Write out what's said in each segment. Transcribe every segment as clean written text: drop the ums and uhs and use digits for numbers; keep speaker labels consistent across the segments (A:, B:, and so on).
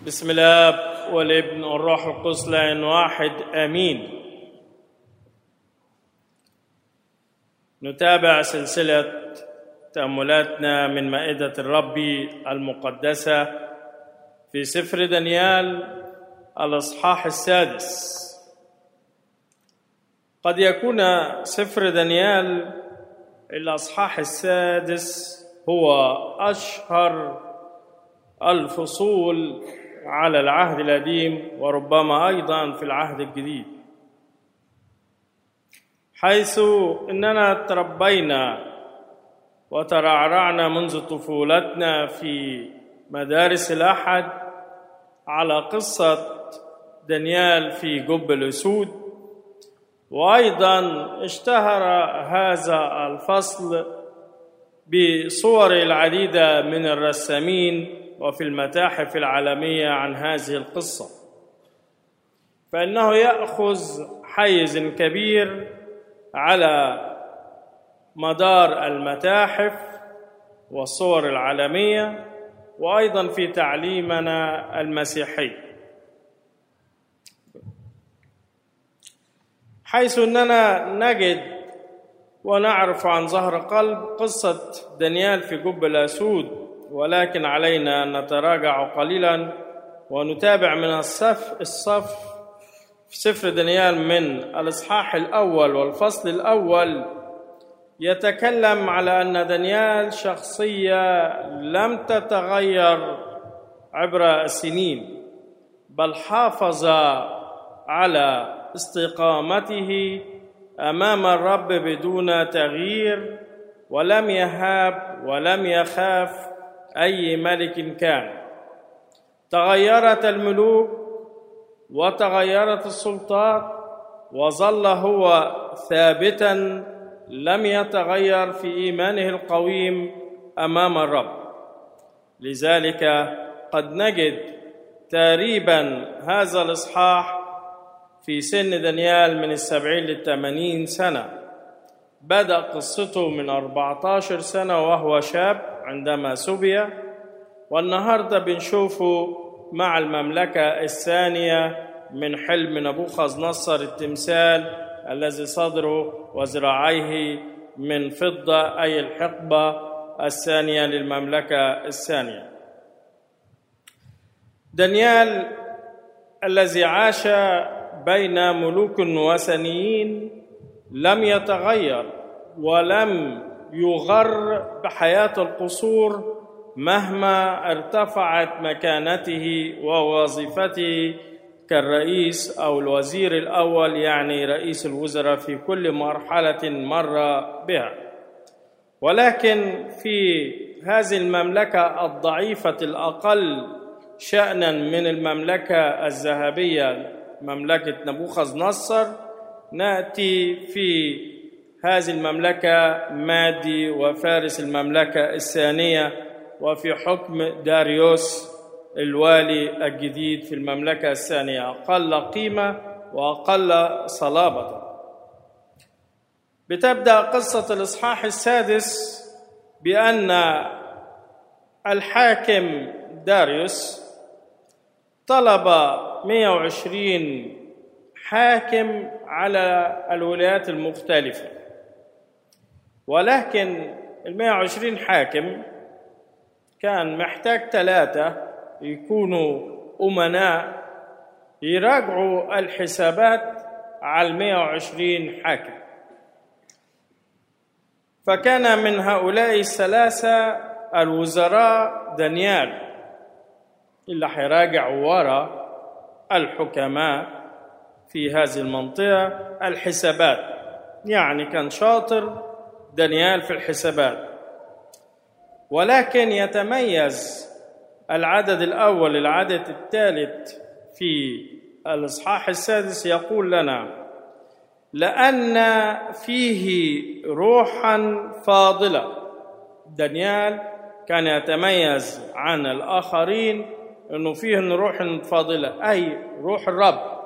A: بسم الآب والابن والروح القدس لان واحد آمين. نتابع سلسلة تأملاتنا من مائدة الرب المقدسة في سفر دانيال الإصحاح السادس. قد يكون سفر دانيال الإصحاح السادس هو أشهر الفصول على العهد القديم وربما أيضا في العهد الجديد، حيث إننا تربينا وترعرعنا منذ طفولتنا في مدارس الأحد على قصة دانيال في جب الأسود، وأيضا اشتهر هذا الفصل بصور العديدة من الرسامين وفي المتاحف العالمية عن هذه القصة، فإنه يأخذ حيز كبير على مدار المتاحف والصور العالمية وأيضا في تعليمنا المسيحي، حيث أننا نجد ونعرف عن ظهر قلب قصة دانيال في جب الأسود، ولكن علينا أن نتراجع قليلا ونتابع من الصف في سفر دانيال من الإصحاح الأول والفصل الأول. يتكلم على أن دانيال شخصية لم تتغير عبر السنين، بل حافظ على استقامته أمام الرب بدون تغيير، ولم يهاب ولم يخاف أي ملك كان. تغيرت الملوك وتغيرت السلطات، وظل هو ثابتا لم يتغير في إيمانه القويم أمام الرب. لذلك قد نجد تقريبا هذا الإصحاح في سن دانيال من 70 ل80 سنة. بدأ قصته من 14 سنة وهو شاب عندما سبي، والنهاردة بنشوفه مع المملكة الثانية من حلم نبوخذ نصر التمثال الذي صدره وذراعيه من فضة، أي الحقبة الثانية للمملكة الثانية. دانيال الذي عاش بين ملوك وثنيين لم يتغير ولم يغر بحياة القصور مهما ارتفعت مكانته ووظيفته كالرئيس أو الوزير الأول، يعني رئيس الوزراء في كل مرحلة مر بها. ولكن في هذه المملكة الضعيفة الأقل شأنا من المملكة الذهبية مملكة نبوخذ نصر، نأتي في هذه المملكة مادي وفارس المملكة الثانية، وفي حكم داريوس الوالي الجديد في المملكة الثانية، أقل قيمة وأقل صلابة. بتبدأ قصة الإصحاح السادس بأن الحاكم داريوس طلب 120 حاكم على الولايات المختلفة، ولكن 120 حاكم كان محتاج 3 يكونوا أمناء يراجعوا الحسابات على 120 حاكم. فكان من هؤلاء 3 الوزراء دانيال اللي حيراجع وراء الحكماء في هذه المنطقة الحسابات، يعني كان شاطر دانيال في الحسابات. ولكن يتميز العدد الأول العدد الثالث في الإصحاح السادس، يقول لنا لأن فيه روحا فاضلة. دانيال كان يتميز عن الآخرين أنه فيه روح فاضلة، أي روح الرب.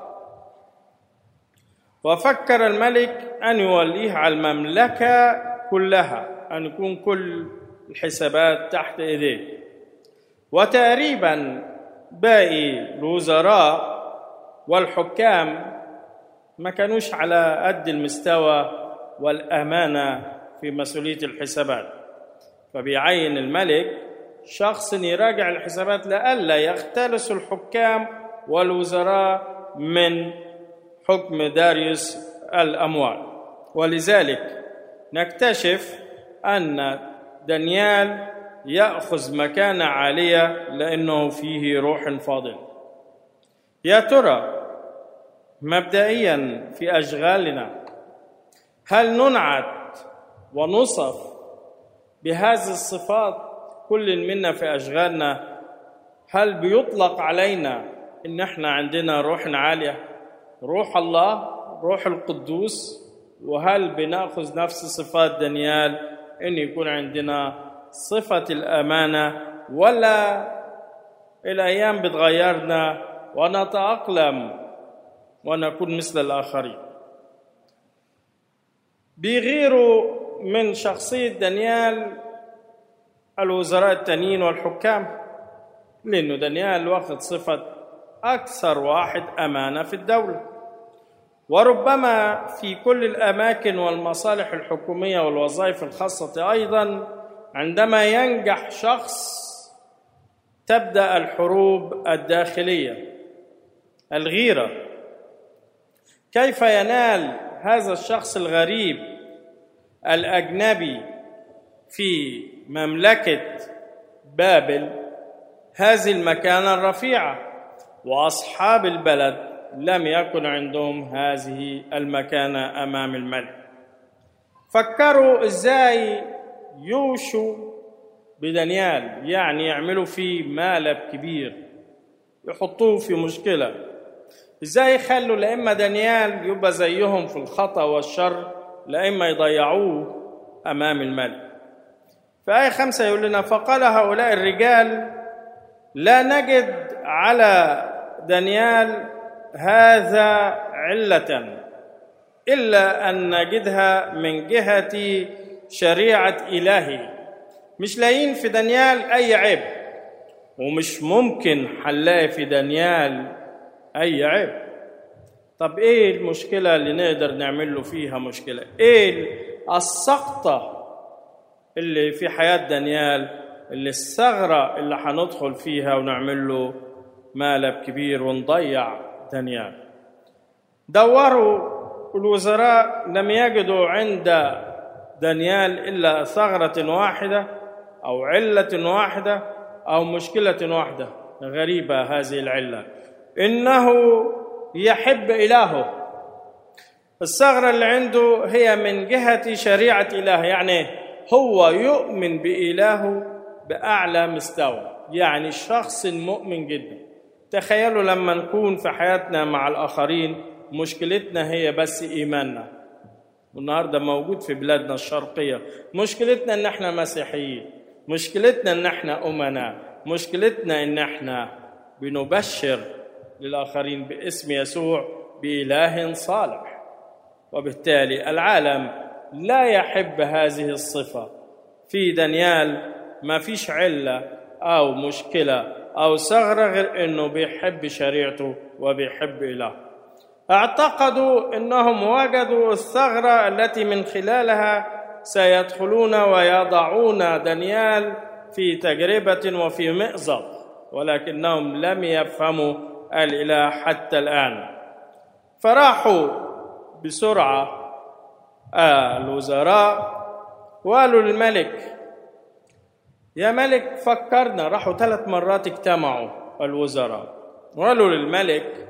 A: وفكر الملك أن يوليه على المملكة كلها، أن يكون كل الحسابات تحت إيديه. وتقريبا باقي الوزراء والحكام ما كانوش على قد المستوى والأمانة في مسؤولية الحسابات، فبيعين الملك شخص يراجع الحسابات لئلا يختلس الحكام والوزراء من حكم داريوس الأموال. ولذلك نكتشف أن دانيال يأخذ مكانة عالية لأنه فيه روح فاضل. يا ترى مبدئيا في أشغالنا هل ننعت ونصف بهذه الصفات كل منا في أشغالنا؟ هل بيطلق علينا إن احنا عندنا روح عالية، روح الله، روح القدوس؟ وهل بنأخذ نفس صفات دانيال إن يكون عندنا صفة الأمانة، ولا الأيام بتغيرنا ونتأقلم ونكون مثل الآخرين؟ بيغيروا من شخصية دانيال الوزراء التانيين والحكام، لأنه دانيال واخد صفة أكثر واحد أمانة في الدولة. وربما في كل الأماكن والمصالح الحكومية والوظائف الخاصة أيضا عندما ينجح شخص تبدأ الحروب الداخلية، الغيرة. كيف ينال هذا الشخص الغريب الأجنبي في مملكة بابل هذه المكانة الرفيعة، وأصحاب البلد لم يكن عندهم هذه المكانة أمام الملك؟ فكروا إزاي يوشوا بدانيال، يعني يعملوا فيه مقلب كبير، يحطوه في مشكلة. إزاي يخلوا لإما دانيال يبقى زيهم في الخطأ والشر، لإما يضيعوه أمام الملك. في آية 5 يقول لنا: فقال هؤلاء الرجال: لا نجد على دانيال هذا علة إلا أن نجدها من جهة شريعة إلهي. مش لاقيين في دانيال أي عيب، ومش ممكن هنلاقي في دانيال أي عيب. طب إيه المشكلة اللي نقدر نعمل له فيها مشكلة؟ إيه السقطة اللي في حياة دانيال، اللي الثغرة اللي هندخل فيها ونعمل له مقلب كبير ونضيع دانيال؟ دوروا الوزراء لم يجدوا عند دانيال إلا ثغرة واحدة أو علة واحدة أو مشكلة واحدة. غريبة هذه العلة، إنه يحب إلهه. الثغرة اللي عنده هي من جهة شريعة إله، يعني هو يؤمن بإلهه بأعلى مستوى، يعني شخص مؤمن جدا. تخيلوا لما نكون في حياتنا مع الآخرين مشكلتنا هي بس إيماننا، والنهاردة موجود في بلادنا الشرقية مشكلتنا إن احنا مسيحيين، مشكلتنا إن احنا أمناء، مشكلتنا إن احنا بنبشر للآخرين باسم يسوع بإله صالح. وبالتالي العالم لا يحب هذه الصفة. في دانيال ما فيش علة أو مشكلة أو ثغرة غير إنه بيحب شريعته وبيحب إله. اعتقدوا إنهم وجدوا الثغرة التي من خلالها سيدخلون ويضعون دانيال في تجربة وفي مأزق، ولكنهم لم يفهموا الإله حتى الآن. فراحوا بسرعة الوزراء وقالوا للملك: يا ملك فكرنا. راحوا 3 مرات اجتمعوا الوزراء وقالوا للملك: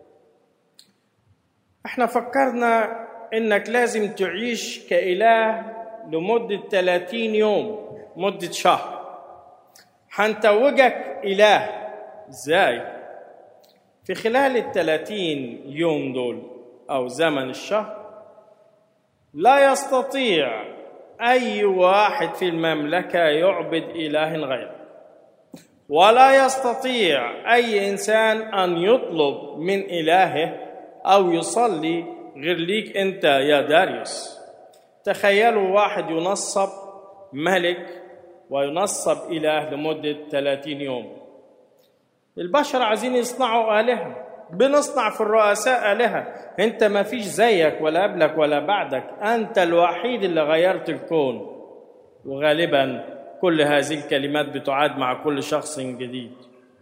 A: احنا فكرنا انك لازم تعيش كإله لمدة 30 يوم، مدة شهر، هنتوجك إله. ازاي؟ في خلال 30 يوم دول أو زمن الشهر لا يستطيع أي واحد في المملكة يعبد إله غيره، ولا يستطيع أي إنسان أن يطلب من إلهه أو يصلي غير ليك أنت يا داريوس. تخيلوا واحد ينصب ملك وينصب إله لمدة 30 يوم. البشر عايزين يصنعوا آلهة، بنصنع في الرؤساء آلهة. انت ما فيش زيك ولا قبلك ولا بعدك، انت الوحيد اللي غيرت الكون. وغالبا كل هذه الكلمات بتعاد مع كل شخص جديد.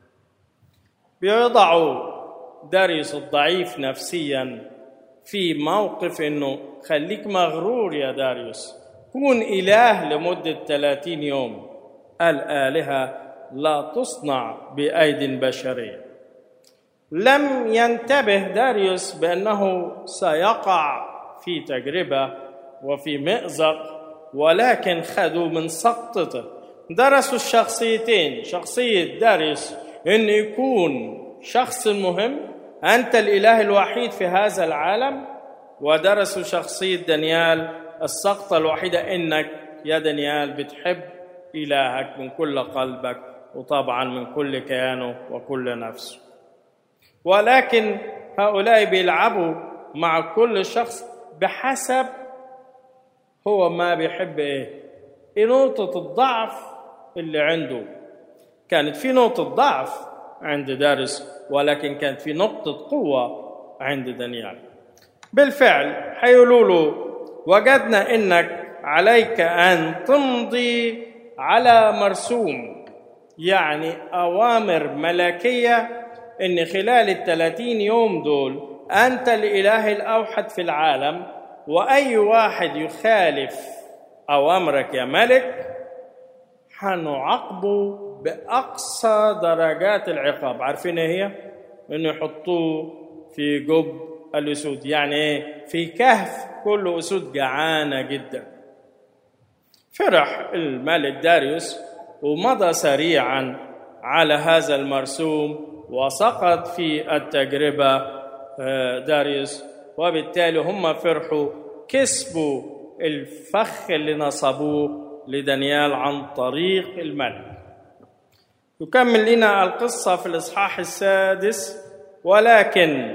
A: بيضعوا داريوس الضعيف نفسيا في موقف انه خليك مغرور يا داريوس، كون إله لمدة 30 يوم. الآلهة لا تصنع بأيد بشرية. لم ينتبه داريوس بأنه سيقع في تجربة وفي مأزق، ولكن خدوا من سقطته. درسوا الشخصيتين، شخصية داريوس إن يكون شخص مهم، أنت الإله الوحيد في هذا العالم، ودرسوا شخصية دانيال السقطة الوحيدة، إنك يا دانيال بتحب إلهك من كل قلبك وطبعا من كل كيانه وكل نفسه. ولكن هؤلاء بيلعبوا مع كل شخص بحسب هو ما بيحب إيه نقطة الضعف اللي عنده. كانت في نقطة ضعف عند داريوس، ولكن كانت في نقطة قوة عند دانيال. بالفعل هيقولوا له وجدنا إنك عليك أن تمضي على مرسوم، يعني أوامر ملكية، إن خلال 30 يوم دول أنت الإله الأوحد في العالم، وأي واحد يخالف أوامرك يا ملك هنعاقبه بأقصى درجات العقاب. عارفين إيه هي؟ إنه يحطوه في جب الأسود، يعني إيه؟ في كهف كل أسود جعانة جدا. فرح الملك داريوس ومضى سريعا على هذا المرسوم، وسقط في التجربة داريوس، وبالتالي هم فرحوا، كسبوا الفخ اللي نصبوه لدانيال عن طريق الملك. يكمل لنا القصة في الإصحاح السادس. ولكن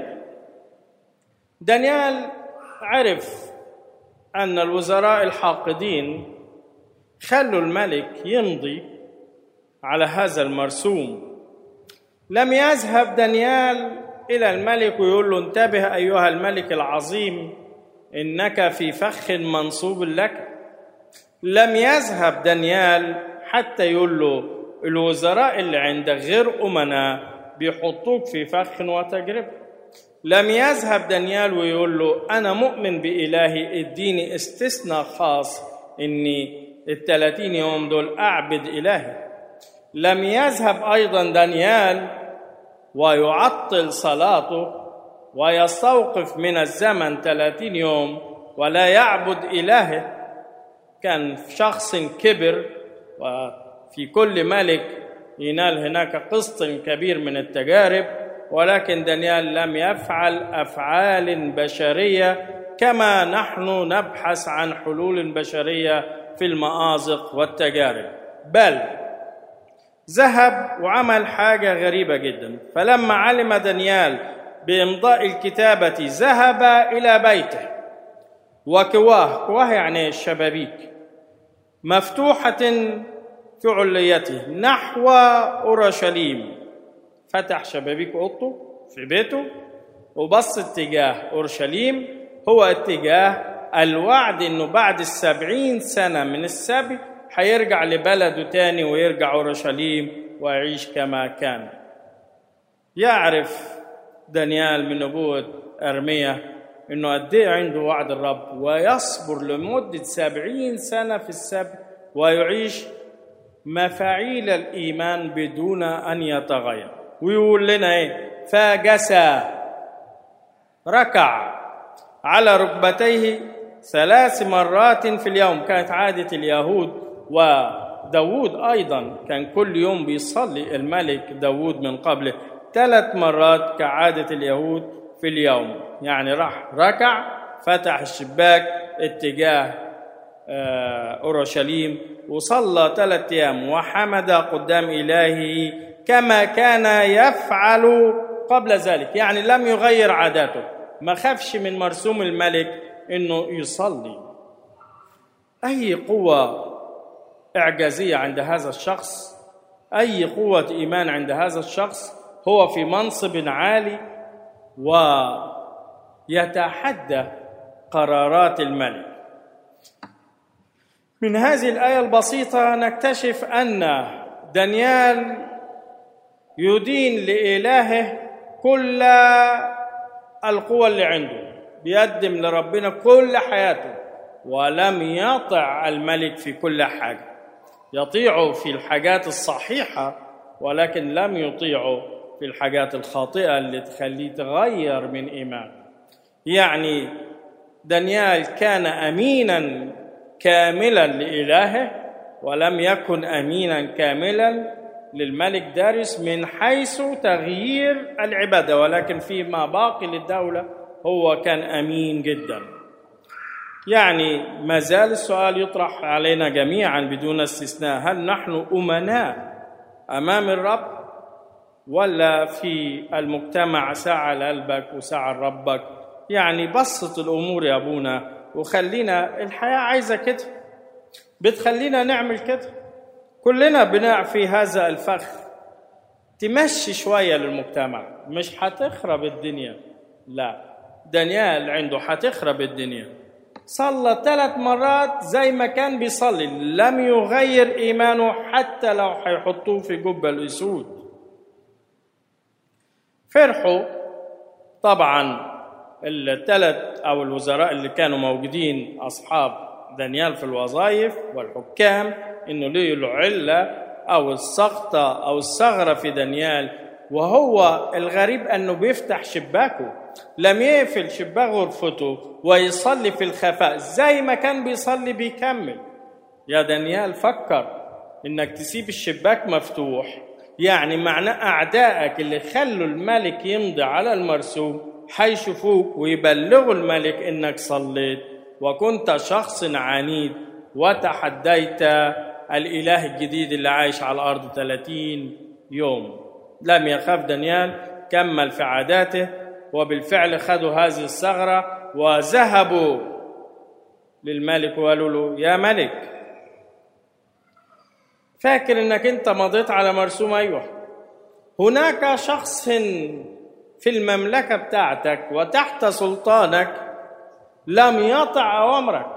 A: دانيال عرف أن الوزراء الحاقدين خلوا الملك يمضي على هذا المرسوم. لم يذهب دانيال إلى الملك ويقول له انتبه أيها الملك العظيم إنك في فخ منصوب لك. لم يذهب دانيال حتى يقول له الوزراء اللي عندك غير أمنا بيحطوك في فخ وتجربة. لم يذهب دانيال ويقول له أنا مؤمن بإلهي اديني استثناء خاص إني 30 يوم دول أعبد إلهي. لم يذهب أيضا دانيال ويعطل صلاته ويستوقف من الزمن 30 يوم ولا يعبد إلهه. كان شخص كبر، وفي كل ملك ينال هناك قسط كبير من التجارب، ولكن دانيال لم يفعل أفعال بشرية كما نحن نبحث عن حلول بشرية في المآزق والتجارب، بل ذهب وعمل حاجة غريبة جدا. فلما علم دانيال بإمضاء الكتابة ذهب إلى بيته، وكواه يعني الشبابيك مفتوحة في عليته نحو أورشليم. فتح شبابيك أوضته في بيته وبص اتجاه أورشليم، هو اتجاه الوعد إنه بعد 70 سنة من السبي هيرجع لبلده تاني ويرجع أورشليم ويعيش كما كان. يعرف دانيال من نبوة أرميا إنه قد إيه عنده وعد الرب، ويصبر لمدة 70 سنة في السبي ويعيش مفاعيل الإيمان بدون أن يتغير. ويقول لنا إيه؟ فجسى ركع على ركبتيه 3 مرات في اليوم. كانت عادة اليهود، وداود أيضا كان كل يوم بيصلي الملك داود من قبله 3 مرات كعادة اليهود في اليوم. يعني راح ركع، فتح الشباك اتجاه أورشليم وصلى 3 أيام وحمد قدام إلهه كما كان يفعل قبل ذلك. يعني لم يغير عاداته، ما خافش من مرسوم الملك إنه يصلي. أي قوة إعجازية عند هذا الشخص، أي قوة إيمان عند هذا الشخص، هو في منصب عالي ويتحدى قرارات الملك. من هذه الآية البسيطة نكتشف أن دانيال يدين لإلهه كل القوى اللي عنده، بيقدم لربنا كل حياته، ولم يطع الملك في كل حاجة. يطيعه في الحاجات الصحيحة ولكن لم يطيعه في الحاجات الخاطئة اللي تخليه تغير من إيمانه. يعني دانيال كان أمينا كاملا لإلهه ولم يكن أمينا كاملا للملك داريوس من حيث تغيير العبادة، ولكن فيما باقي للدولة هو كان أمين جدا. يعني ما زال السؤال يطرح علينا جميعا بدون استثناء: هل نحن أمناء أمام الرب، ولا في المجتمع ساعة لقلبك وساعة لربك؟ يعني بسط الأمور يا أبونا وخلينا، الحياة عايزة كده، بتخلينا نعمل كده. كلنا بنقع في هذا الفخ. تمشي شوية للمجتمع، مش هتخرب الدنيا. لا، دانيال عنده هتخرب الدنيا. صلى 3 مرات زي ما كان بيصلي، لم يغير إيمانه حتى لو هيحطوه في جب الأسود. فرحوا طبعا ال3 أو الوزراء اللي كانوا موجودين أصحاب دانيال في الوظائف والحكام إنه ليه العلة أو السقطة أو الثغرة في دانيال. وهو الغريب أنه بيفتح شباكه، لم يقفل شباك غرفته ويصلي في الخفاء زي ما كان بيصلي، بيكمل. يا دانيال فكر إنك تسيب الشباك مفتوح، يعني معناه أعدائك اللي خلوا الملك يمضي على المرسوم حيشوفوك ويبلغوا الملك إنك صليت وكنت شخص عنيد وتحديت الإله الجديد اللي عايش على الأرض 30 يوم. لم يخاف دانيال، كمل في عاداته، وبالفعل خدوا هذه الثغرة وذهبوا للملك وقالوا له: يا ملك، فاكر انك انت مضيت على مرسوم؟ ايوه، هناك شخص في المملكة بتاعتك وتحت سلطانك لم يطع أوامرك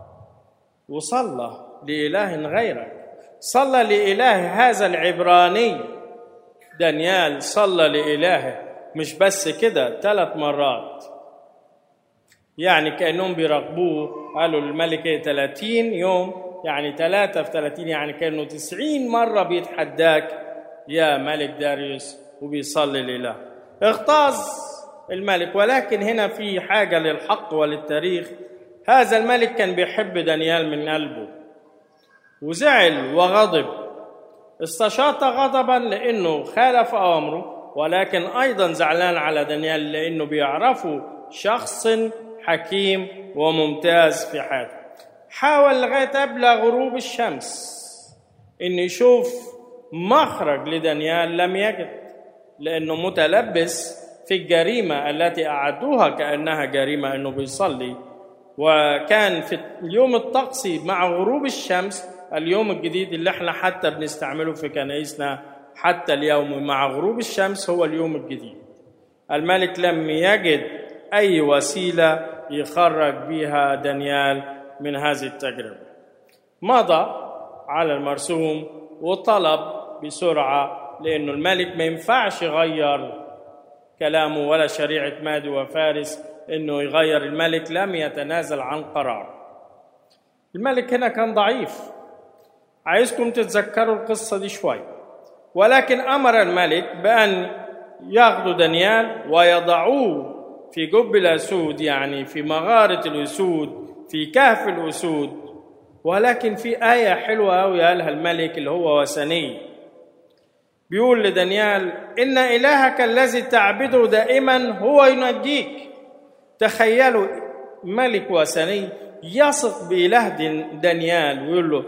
A: وصلى لإله غيرك، صلى لإله هذا العبراني. دانيال صلى لإلهه، مش بس كده، 3 مرات. يعني كأنهم بيراقبوه. قالوا للملك 30 يوم، يعني 3 في 30، يعني كأنه 90 مرة بيتحداك يا ملك داريوس وبيصلي لله. اغتاظ الملك. ولكن هنا في حاجة للحق وللتاريخ: هذا الملك كان بيحب دانيال من قلبه، وزعل وغضب، استشاط غضبا لأنه خالف أمره، ولكن أيضا زعلان على دانيال لأنه بيعرفه شخص حكيم وممتاز في حياته. حاول لغاية قبل غروب الشمس إن يشوف مخرج لدانيال، لم يجد، لأنه متلبس في الجريمة التي أعدوها كأنها جريمة أنه بيصلي. وكان في اليوم الطقسي مع غروب الشمس، اليوم الجديد اللي احنا حتى بنستعمله في كنائسنا حتى اليوم، مع غروب الشمس هو اليوم الجديد. الملك لم يجد أي وسيلة يخرج بها دانيال من هذه التجربة. مضى على المرسوم وطلب بسرعة، لأنه الملك ما ينفعش يغير كلامه ولا شريعة مادي وفارس إنه يغير. الملك لم يتنازل عن قرار. الملك هنا كان ضعيف. عايزكم تتذكروا القصة دي شوي. ولكن أمر الملك بأن ياخذوا دانيال ويضعوه في جب الأسود، يعني في مغارة الأسود، في كهف الأسود. ولكن في آية حلوة أوي قالها الملك اللي هو وثني، بيقول لدانيال: إن إلهك الذي تعبده دائما هو ينجيك. تخيلوا ملك وثني يثق بإله دانيال ويقول له: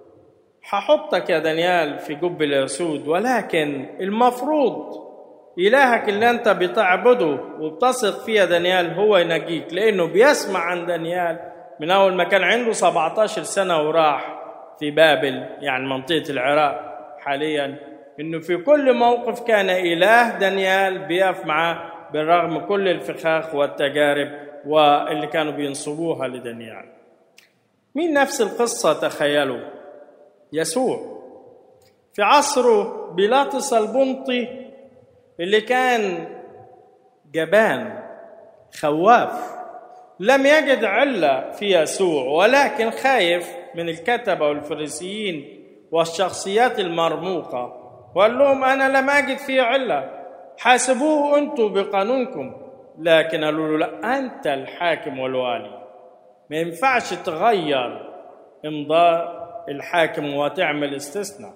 A: هحطك يا دانيال في جب الأسود، ولكن المفروض إلهك اللي أنت بتعبده وبتثق فيه يا دانيال هو ينجيك، لأنه بيسمع عن دانيال من أول ما كان عنده 17 سنة وراح في بابل، يعني منطقة العراق حاليا، إنه في كل موقف كان إله دانيال بيقف معاه بالرغم كل الفخاخ والتجارب واللي كانوا بينصبوها لدانيال. مين نفس القصة؟ تخيلوا يسوع في عصره بيلاطس البنطي اللي كان جبان خواف، لم يجد علة في يسوع، ولكن خايف من الكتبة والفريسيين والشخصيات المرموقة، وقال لهم أنا لم أجد فيه علة، حاسبوه أنتم بقانونكم. لكن قالوا له لا، أنت الحاكم والوالي، ما ينفعش تغير إمضاء الحاكم وتعمل استثناء،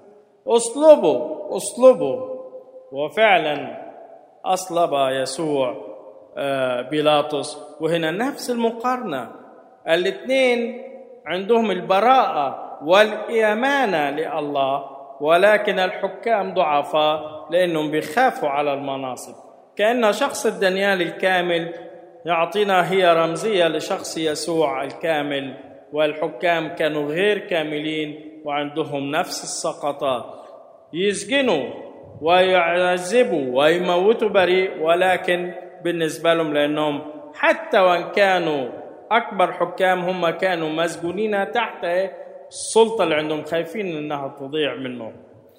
A: أصلبه. وفعلا أصلب يسوع بيلاطس. وهنا نفس المقارنة، الاثنين عندهم البراءة والإمانة لله، ولكن الحكام ضعفاء لأنهم بيخافوا على المناصب. كأن شخص دانيال الكامل يعطينا هي رمزية لشخص يسوع الكامل، والحكام كانوا غير كاملين وعندهم نفس السقطات، يسجنوا ويعذبوا ويموتوا بريء، ولكن بالنسبة لهم لأنهم حتى وإن كانوا أكبر حكام هم كانوا مسجونين تحت السلطة اللي عندهم، خايفين إنها تضيع منهم.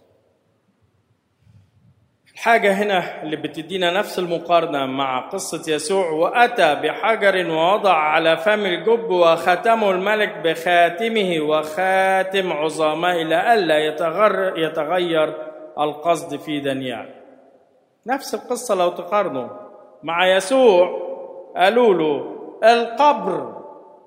A: الحاجة هنا اللي بتدينا نفس المقارنة مع قصة يسوع، وأتى بحجر ووضع على فم الجب وختمه الملك بخاتمه وخاتم عظماء لئلا يتغير القصد في دانيال. نفس القصة لو تقارنوا مع يسوع، قالوا له القبر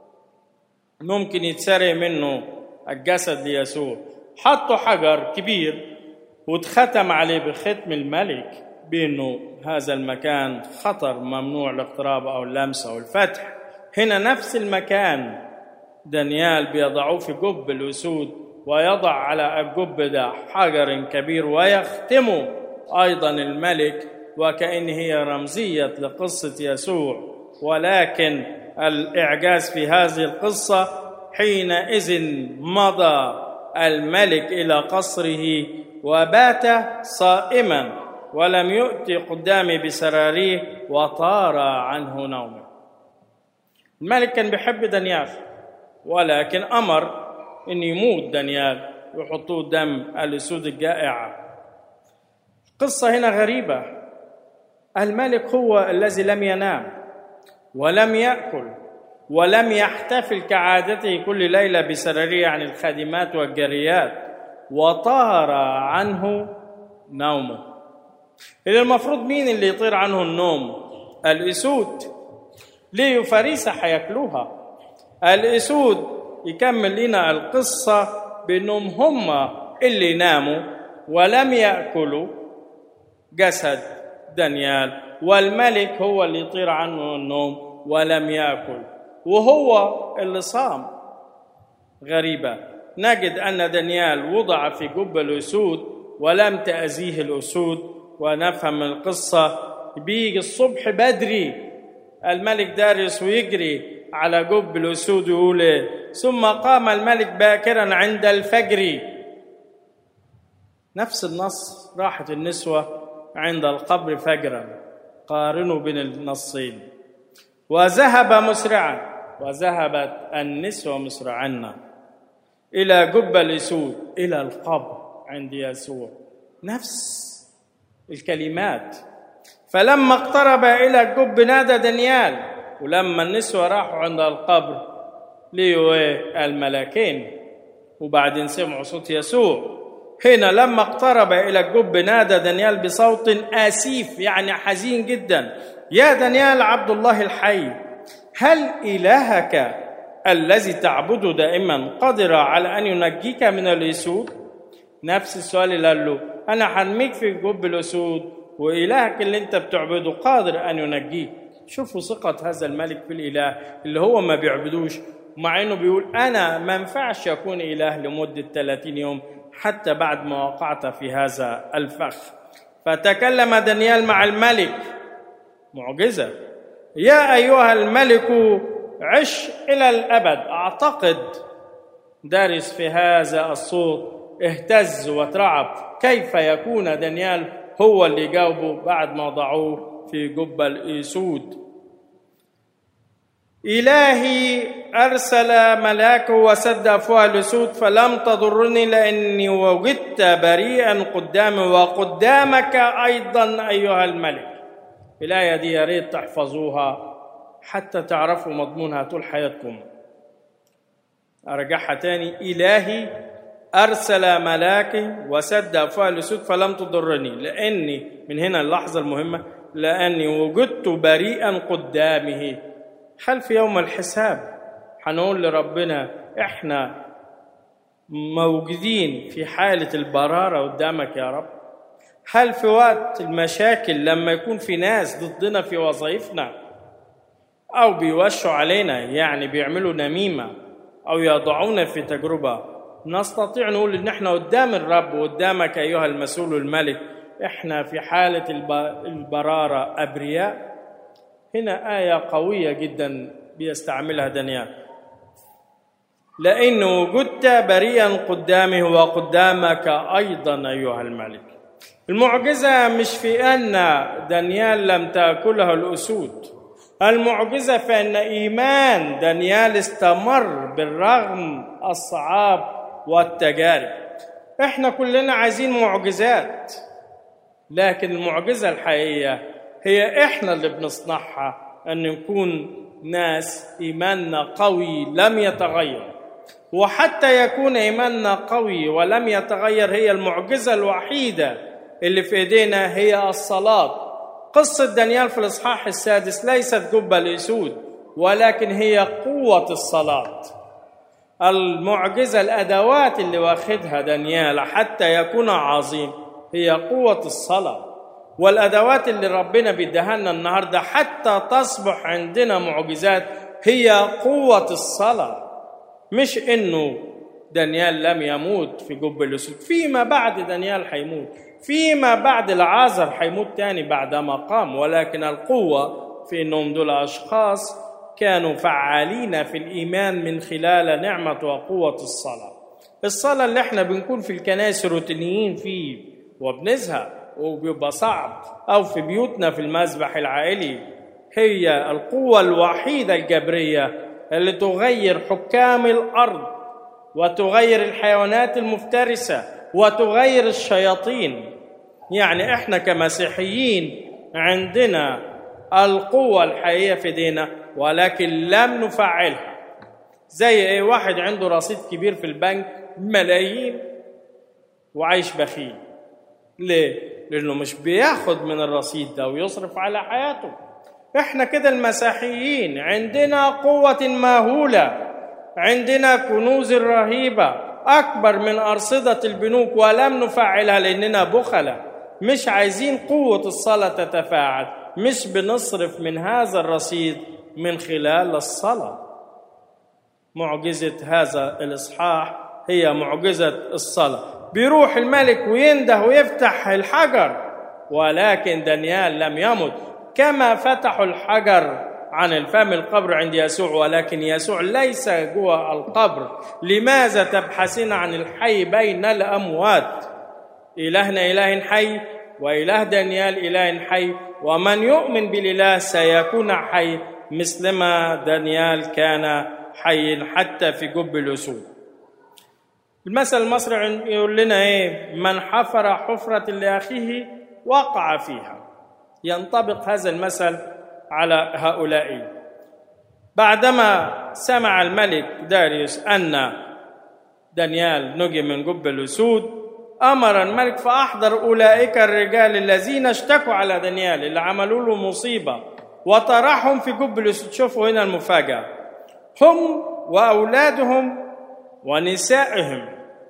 A: ممكن يتسرق منه الجسد ليسوع، حطوا حجر كبير واتختم عليه بختم الملك بأنه هذا المكان خطر، ممنوع الاقتراب أو اللمس أو الفتح. هنا نفس المكان دانيال بيضعوه في جب الأسود، ويضع على الجب ده حجر كبير ويختمه أيضا الملك، وكأن هي رمزية لقصة يسوع. ولكن الإعجاز في هذه القصة حينئذ مضى الملك إلى قصره وبات صائما ولم يؤتي قدامي بسراريه وطار عنه نومه. الملك كان بيحب دانيال، ولكن أمر أن يموت دانيال ويحطوه دم الأسود الجائعة. القصة هنا غريبة. الملك هو الذي لم ينام ولم يأكل ولم يحتفل كعادته كل ليلة بسراريه عن الخادمات والجريات، وطار عنه نومه. إذا المفروض مين اللي يطير عنه النوم؟ الأسود. ليه؟ فريسة حياكلوها. الأسود يكمل لنا القصة بأنهم هم اللي ناموا ولم يأكلوا جسد دانيال، والملك هو اللي يطير عنه النوم ولم يأكل، وهو اللي صام. غريبة. نجد أن دانيال وضع في جب الأسود ولم تأذيه الأسود، ونفهم من القصة بيجي الصبح بدري الملك داريوس ويجري على جب الأسود ويقول ثم قام الملك باكرا عند الفجر. نفس النص، راحت النسوة عند القبر فجرا. قارنوا بين النصين. وذهب مسرعا، وذهبت النسوة مسرعا إلى جب الأسود، إلى القبر عند يسوع. نفس الكلمات. فلما اقترب إلى الجب نادى دانيال. ولما النسوة راحوا عند القبر لقوا الملاكين، وبعدين سمعوا صوت يسوع. هنا لما اقترب إلى الجب نادى دانيال بصوت آسيف، يعني حزين جدا: يا دانيال عبد الله الحي، هل إلهك الذي تعبده دائما قادر على أن ينجيك من الأسود؟ نفس السؤال اللي قال له: أنا حرميك في جب الأسود، وإلهك اللي أنت بتعبده قادر أن ينجيك. شوفوا ثقة هذا الملك في الإله اللي هو ما بيعبدوش، مع أنه بيقول أنا ما ينفعش يكون إله لمدة 30 يوم حتى بعد ما وقعت في هذا الفخ. فتكلم دانيال مع الملك. معجزة. يا أيها الملك عش إلى الأبد. أعتقد دارس في هذا الصوت اهتز وترعب. كيف يكون دانيال هو اللي جاوبه بعد ما ضعوه في جب الأسود؟ إلهي أرسل ملاكه وسد أفواه الأسود فلم تضرني لأني وجدت بريئا قدامي وقدامك أيضا أيها الملك. الآية دي يا ريت تحفظوها حتى تعرفوا مضمونها طول حياتكم. أرجعها تاني: إلهي أرسل ملاكي وسد أفواه الأسود فلم تضرني لأني، من هنا اللحظة المهمة، لأني وجدت بريئا قدامه. هل في يوم الحساب هنقول لربنا إحنا موجودين في حالة البرارة قدامك يا رب؟ هل في وقت المشاكل لما يكون في ناس ضدنا في وظائفنا أو بيوشوا علينا، يعني بيعملوا نميمة أو يضعونا في تجربة، نستطيع نقول إن إحنا قدام الرب وقدامك أيها المسؤول الملك إحنا في حالة البرارة أبرياء؟ هنا آية قوية جدا بيستعملها دانيال: لأن وجدت بريئا قدامه وقدامك أيضا أيها الملك. المعجزة مش في أن دانيال لم تأكله الأسود، المعجزة في أن إيمان دانيال استمر بالرغم الصعاب والتجارب. إحنا كلنا عايزين معجزات، لكن المعجزة الحقيقية هي إحنا اللي بنصنعها، أن نكون ناس إيماننا قوي لم يتغير. وحتى يكون إيماننا قوي ولم يتغير، هي المعجزة الوحيدة اللي في إيدينا هي الصلاة. قصة دانيال في الإصحاح 6 ليست جب الأسود، ولكن هي قوة الصلاة. المعجزة، الأدوات اللي واخدها دانيال حتى يكون عظيم هي قوة الصلاة. والأدوات اللي ربنا بيديها لنا النهاردة حتى تصبح عندنا معجزات هي قوة الصلاة. مش إنه دانيال لم يموت في جب الأسود، فيما بعد دانيال حيموت، فيما بعد العازر حيموت تاني بعدما قام، ولكن القوة في إنهم دول أشخاص كانوا فعالين في الإيمان من خلال نعمة وقوة الصلاة. الصلاة اللي احنا بنكون في الكنائس روتينيين فيه وبنزهق وبيبقى صعب، أو في بيوتنا في المذبح العائلي، هي القوة الوحيدة الجبرية اللي تغير حكام الأرض وتغير الحيوانات المفترسة وتغير الشياطين. يعني احنا كمسيحيين عندنا القوة الحقيقية في دينا، ولكن لم نفعلها. زي ايه؟ واحد عنده رصيد كبير في البنك ملايين وعايش بخيل. ليه؟ لأنه مش بياخد من الرصيد ده ويصرف على حياته. احنا كده المسيحيين عندنا قوة مهولة، عندنا كنوز رهيبة أكبر من أرصدة البنوك ولم نفعلها لأننا بخلة، مش عايزين قوة الصلاة تتفاعل، مش بنصرف من هذا الرصيد من خلال الصلاة. معجزة هذا الإصحاح هي معجزة الصلاة. بيروح الملك وينده ويفتح الحجر، ولكن دانيال لم يمت. كما فتحوا الحجر عن الفم القبر عند يسوع، ولكن يسوع ليس جوه القبر. لماذا تبحثين عن الحي بين الأموات؟ إلهنا إله حي، وإله دانيال إله حي، ومن يؤمن بالإله سيكون حي مثلما دانيال كان حي حتى في جب الأسود. المثل المصري يقول لنا إيه؟ من حفر حفرة لأخيه وقع فيها. ينطبق هذا المثل على هؤلاء. بعدما سمع الملك داريوس أن دانيال نجي من جب الأسود، أمر الملك فأحضر أولئك الرجال الذين اشتكوا على دانيال، اللي عملوا له مصيبة، وطرحهم في جب الأسود. شوفوا هنا المفاجأة: هم وأولادهم ونسائهم،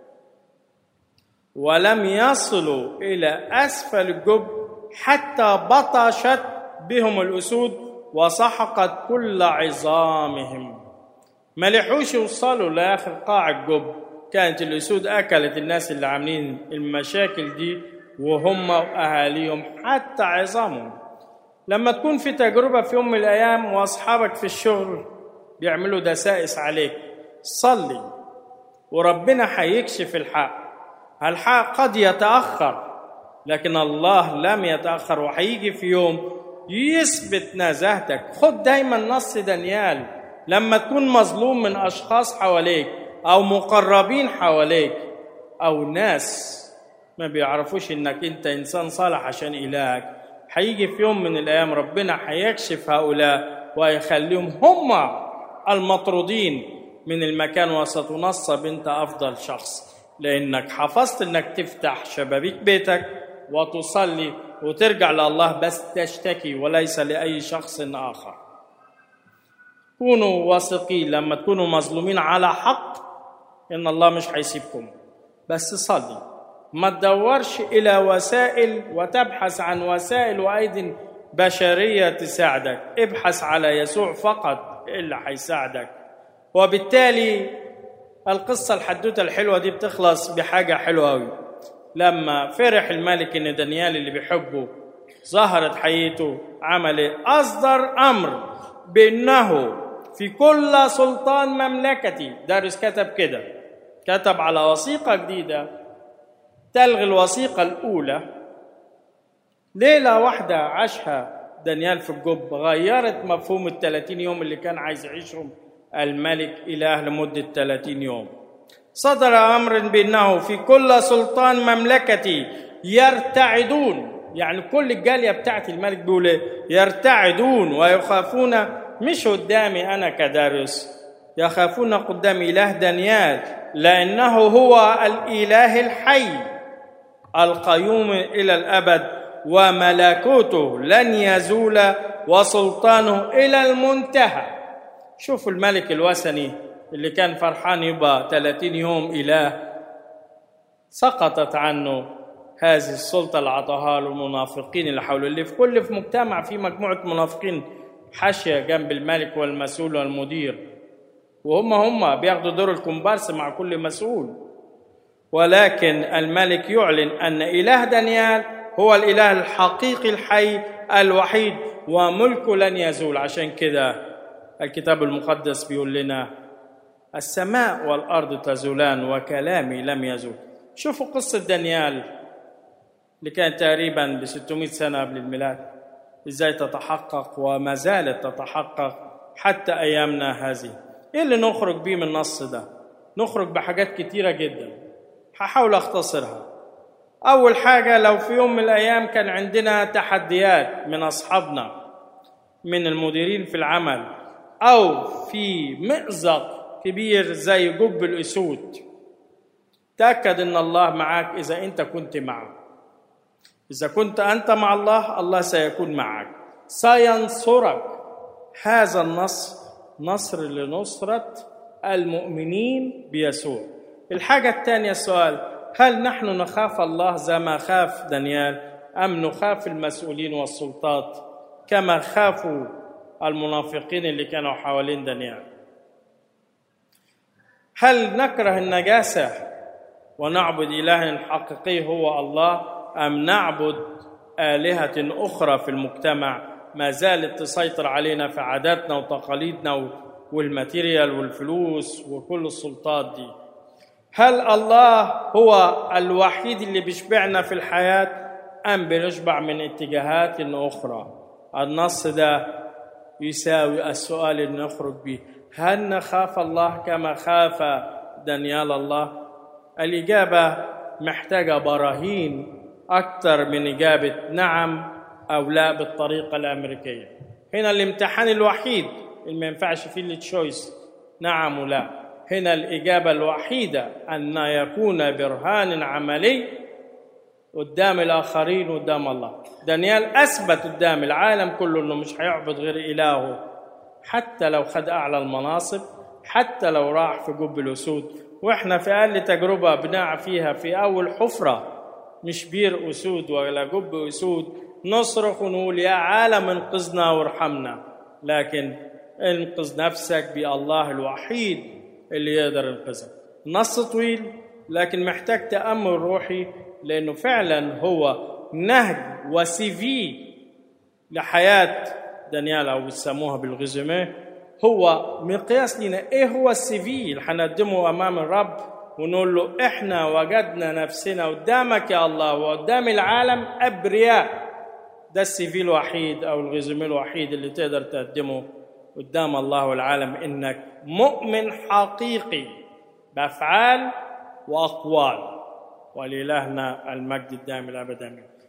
A: ولم يصلوا إلى أسفل الجب حتى بطشت بهم الأسود وسحقت كل عظامهم. ما لحوش يوصلوا لآخر قاع الجب، كانت الأسود أكلت الناس اللي عاملين المشاكل دي وهم وأهاليهم حتى عظامهم. لما تكون في تجربة في يوم من الأيام وأصحابك في الشغل بيعملوا دسائس عليك، صلي وربنا هيكشف الحق. الحق قد يتأخر، لكن الله لم يتأخر، وهيجي في يوم يثبت نزاهتك. خد دايما نص دانيال لما تكون مظلوم من أشخاص حواليك أو مقربين حواليك أو ناس ما بيعرفوش إنك أنت إنسان صالح عشان إلهك، هيجي في يوم من الأيام ربنا هيكشف هؤلاء ويخليهم هم المطرودين من المكان، وستنصب أنت أفضل شخص، لأنك حفظت إنك تفتح شبابيك بيتك وتصلي وترجع لله بس تشتكي وليس لأي شخص آخر. كونوا واثقين لما تكونوا مظلومين على حق إن الله مش هيسيبكم، بس صلي، ما تدورش إلى وسائل وتبحث عن وسائل وأيدي بشرية تساعدك. ابحث على يسوع فقط اللي هيساعدك. وبالتالي القصة الحدوتة الحلوة دي بتخلص بحاجة حلوة أوي. لما فرح الملك إن دانيال اللي بيحبه ظهرت حقيقته، عمل إيه؟ أصدر أمر بأنه في كل سلطان مملكتي. داريوس كتب كده، كتب على وثيقة جديدة تلغي الوثيقة الأولى. ليلة واحدة عاشها دانيال في الجب غيرت مفهوم 30 يوم اللي كان عايز يعيشهم الملك إله لمدة 30 يوم. صدر أمر بأنه في كل سلطان مملكتي يرتعدون، يعني كل الجالية بتاعت الملك بيقول يرتعدون ويخافون، مش قدامي أنا كداريوس، يخافون قدام إله دانيال، لأنه هو الإله الحي القيوم إلى الأبد، وملكوته لن يزول، وسلطانه إلى المنتهى. شوفوا الملك الوثني اللي كان فرحان يبقى 30 يوم إله، سقطت عنه هذه السلطة اللي عطاها له المنافقين اللي حوله، اللي في مجتمع في مجموعة منافقين حاشية جنب الملك والمسؤول والمدير، وهم بياخدوا دور الكومبارس مع كل مسؤول. ولكن الملك يعلن أن إله دانيال هو الإله الحقيقي الحي الوحيد، وملكه لن يزول. عشان كده الكتاب المقدس بيقول لنا السماء والأرض تزولان وكلامي لم يزول. شوفوا قصة دانيال اللي كانت تقريبا ب 600 سنة قبل الميلاد، إزاي تتحقق وما زالت تتحقق حتى أيامنا هذه. إيه اللي نخرج بيه من النص ده؟ نخرج بحاجات كتيرة جدا، هحاول أختصرها. أول حاجة، لو في يوم من الأيام كان عندنا تحديات من أصحابنا من المديرين في العمل، أو في مأزق كبير زي جب الأسود، تأكد أن الله معك إذا أنت كنت معه. إذا كنت أنت مع الله، الله سيكون معك، سينصرك. هذا النصر نصر لنصرة المؤمنين بيسوع. الحاجة الثانية السؤال، هل نحن نخاف الله زي ما خاف دانيال، أم نخاف المسؤولين والسلطات كما خافوا المنافقين اللي كانوا حوالين دانيال؟ هل نكره النجاسة ونعبد إله حقيقي هو الله، أم نعبد آلهة أخرى في المجتمع ما زالت تسيطر علينا في عاداتنا وتقاليدنا والماتيريال والفلوس وكل السلطات دي؟ هل الله هو الوحيد اللي بيشبعنا في الحياة، أم بنشبع من اتجاهات أخرى؟ النص ده يساوي السؤال اللي نخرج به، هل نخاف الله كما خاف دانيال الله؟ الإجابة محتاجة براهين أكثر من إجابة نعم أو لا بالطريقة الأمريكية. هنا الامتحان الوحيد اللي ما ينفعش فيه التشويس نعم ولا. هنا الإجابة الوحيدة أن يكون برهان عملي قدام الآخرين وقدام الله. دانيال أثبت قدام العالم كله أنه مش هيعبد غير إلهه، حتى لو خد أعلى المناصب، حتى لو راح في جب الأسود. وإحنا في أقل تجربة بنقع فيها في أول حفرة، مش بير أسود ولا جب أسود، نصرخ ونقول يا عالم انقذنا وارحمنا، لكن انقذ نفسك بالله الوحيد اللي يقدر ينقذك. نص طويل لكن محتاج تأمل روحي، لأنه فعلا هو نهج وسيفي لحياة دانيال، أو بيسموها بالغزوميه، هو مقياس لنا إيه هو السيفي اللي هنقدمه أمام الرب ونقول له إحنا وجدنا نفسنا قدامك يا الله وقدام العالم أبرياء. ده السي في الوحيد أو الريزومي الوحيد اللي تقدر تقدمه قدام الله والعالم، إنك مؤمن حقيقي بأفعال وأقوال. ولإلهنا المجد الدائم الأبد آمين.